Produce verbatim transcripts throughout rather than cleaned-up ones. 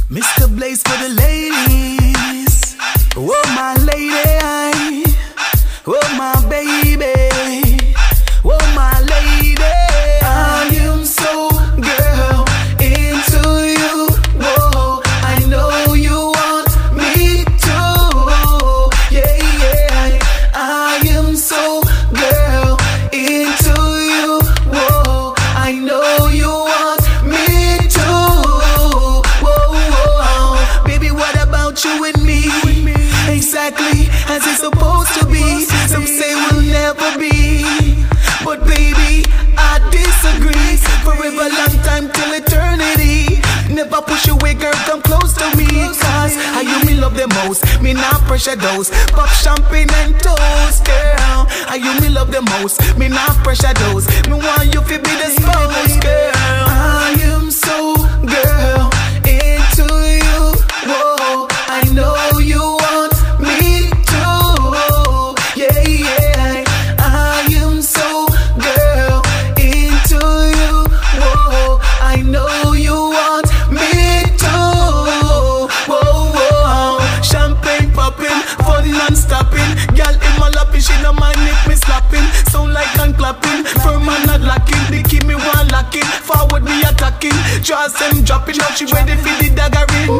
Mister Blaze for the ladies. Oh my lady, oh my baby, oh my lady. I am so girl into you. Whoa, I know you want me too. Yeah, yeah. I am so girl into you. Whoa, I know you want me too. Whoa, whoa. Baby, what about you and me? Exactly as it's supposed to be. Some say we'll never be, but baby, I disagree. Forever, long time till eternity. Never push away, girl, come close to me. Cause I you me love the most. Me not pressure those. Pop champagne and toast, girl. I you me love the most. Me not pressure those. Me want you to be the spouse, girl. I am so girl into you. Whoa, I know you want me too. Yeah, yeah. I am so girl into you. Whoa, I know you want me too. Whoa, whoa. Champagne popping, fun non-stopping. Girl in my lapping, she no mind if me slapping. Sound like I'm clapping, firm and not locking. They keep me one locking, forward me attacking. Jaws them dropping, now she ready for the daggering.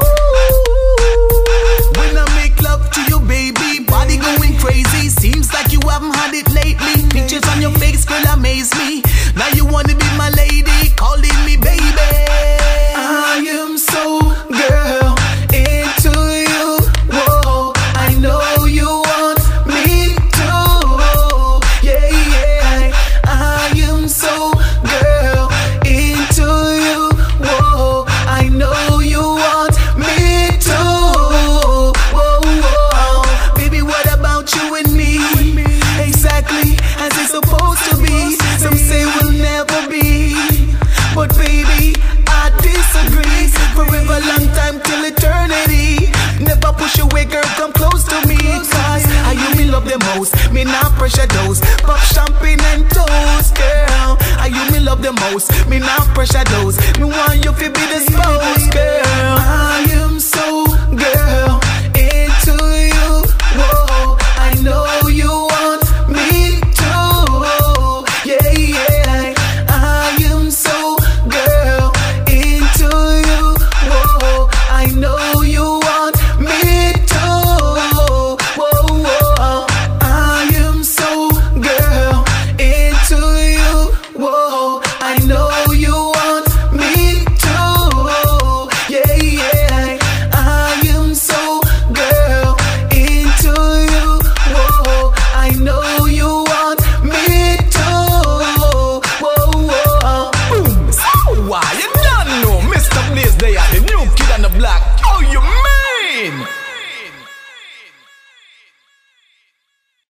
When I make love to you, baby, body going crazy. Seems like you haven't had it lately. Pictures on your face, girl, amaze me. Now you wanna be my lady, calling me baby. I am so girl into you. Whoa, I know you want me too. Yeah, yeah. I am so girl into you. Whoa, I know you want me too. Whoa, whoa. Baby, what about you and me? Exactly as it's supposed to be. Some say we'll never be, but baby, I disagree. Forever, long time till eternity. Never push away, girl, come close to me. Cause I you me love the most. Me not pressure those. Pop champagne and toast, girl. I you me love the most. Me not pressure those. Me want you to be the